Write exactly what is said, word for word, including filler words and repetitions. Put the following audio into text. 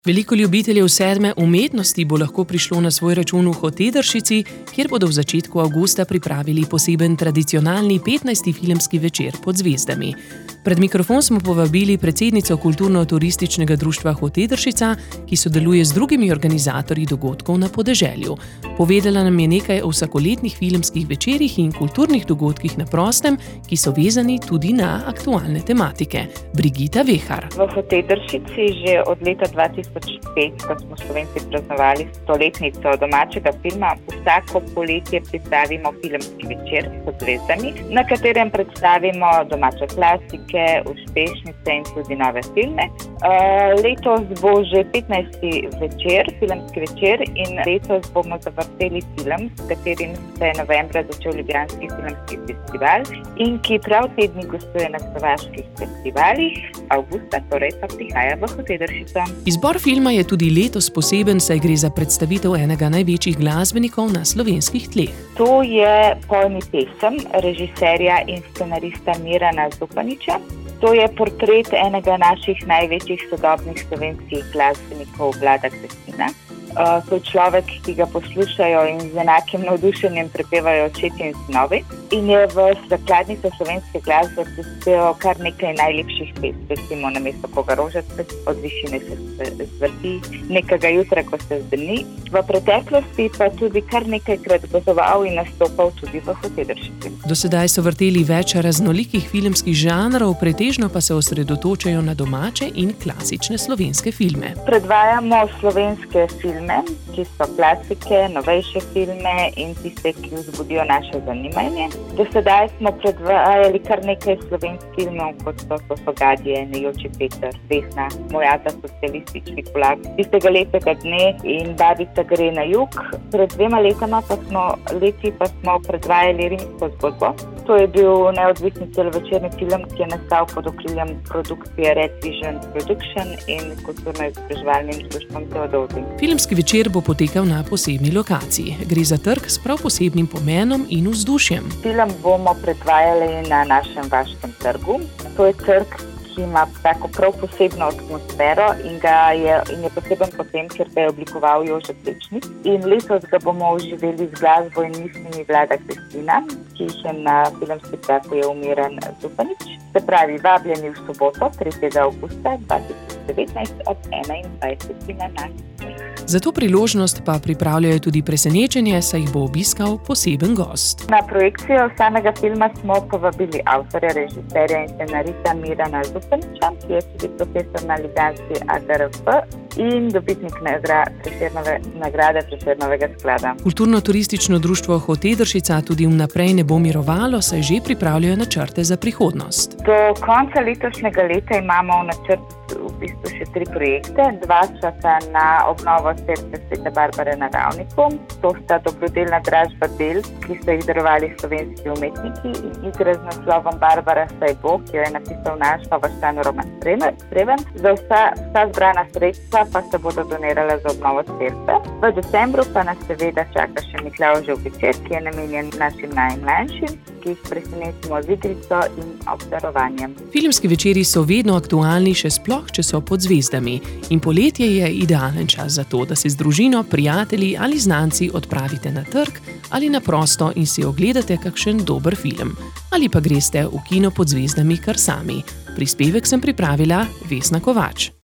Veliko ljubiteljev sedme umetnosti bo lahko prišlo na svoj račun v Hotedršici, kjer bodo v začetku avgusta pripravili poseben tradicionalni petnajsti filmski večer pod zvezdami. Pred mikrofon smo povabili predsednico Kulturno-turističnega društva Hotedršica, ki sodeluje z drugimi organizatorji dogodkov na podeželju. Povedala nam je nekaj o vsakoletnih filmskih večerih in kulturnih dogodkih na prostem, ki so vezani tudi na aktualne tematike. Brigita Vehar. V Hotedršici že od leta dva tisoč pet, ko smo Slovenci praznovali stoletnico domačega filma, vsako poletje pripravimo filmski večer pod zvezdami, na katerem predstavimo domače klasike, uspešnice in tudi nove filme. Uh, letos bo že petnajsti večer, filmski večer, in letos bomo zavrteli film, s katerim se je novembra začel Ljubljanski filmski festival in ki prav te dni gostuje na slovaških festivalih, avgusta torej pa prihaja v Hotedršico. Izbor filma je tudi letos poseben, saj gre za predstavitev enega največjih glasbenikov na slovenskih tleh. To je Pojmi pesem režiserja in scenarista Mirana Zupaniča. To je portret enega naših največjih sodobnih slovenskih glasbenikov, Vlada Kreslina. Uh, to je človek, ki ga poslušajo in z enakim navdušenjem prepevajo očetje in sinovi, in je v zakladnico slovenske glasbe prispeval kar nekaj najlepših pesmi, recimo Namesto koga rožac od višine se zvrti, Nekega jutra, ko se zdeni. V preteklosti pa tudi kar nekajkrat gostoval in nastopal tudi v Hotedršici. Do sedaj so vrteli več raznolikih filmskih žanrov, pretežno pa se osredotočajo na domače in klasične slovenske filme. Predvajamo slovenske filme, ki so klasike, novejše filme in tiste, ki vzbudijo naše zanimanje. Do sedaj smo predvajali kar nekaj slovenskih filmov, kot so Sofogadje, Nejoči Peter, Vesna, Moj ata socialistični kulak, Tistega lepega dne in Babica gre na jug. Pred dvema letama pa smo, leti pa smo predvajali Rimsko zgodbo. To je bil neodvisni celovečerni film, ki je nastal pod okriljem produkcije Red Vision Production in kulturno-izobraževalnim društvom Teodozij. Filmski večer bo potekal na posebni lokaciji. Gre za trg s prav posebnim pomenom in vzdušjem. Film bomo predvajali na našem Vaškem trgu. To je trg, ki ima tako prav posebno atmosfero in, ga je, in je poseben po tem, ker ga je oblikoval Jože Plečnik. In letos ga bomo oživeli z glasbo in mislimi Vlada Kreslina, ki jih je na filmski trg je Miran Zupanič. Se pravi, vabljeni v soboto, tretjega avgusta dva tisoč devetnajst ob enaindvajseti na nas. Za to priložnost pa pripravljajo tudi presenečenje, saj jih bo obiskal poseben gost. Na projekcijo samega filma smo povabili avtorja, režiserja in scenarista Mirana Zupaniča, ki je tudi profesor na ljubljanski A G R F in dobitnik Prešernove nagrade Prešernovega sklada. Kulturno-turistično društvo Hotedršica tudi vnaprej ne bo mirovalo, saj že pripravljajo načrte za prihodnost. Do konca letošnjega leta imamo v načrtu v bistvu še tri projekte. Dva časa na obnovo cerkve Svete Barbare na Ravniku. To sta dobrodelna dražba del, ki so jih darovali slovenski umetniki, in igra z naslovom Barbara saj bo, ki jo je napisal naš Vaščan Roman Preven. Za vsa, vsa zbrana sredstva pa se bodo donirala za obnovo cerkve. V decembru pa nas seveda čaka še Miklavžev večer, ki je namenjen našim najmlajšim, ki jih presenetimo z igrico in obdarovanjem. Filmski večeri so vedno aktualni, še sploh, če so pod zvezdami. In poletje je idealen čas za to, da se z družino, prijatelji ali znanci odpravite na trg ali na prosto in si ogledate kakšen dober film. Ali pa greste v kino pod zvezdami kar sami. Prispevek sem pripravila Vesna Kovač.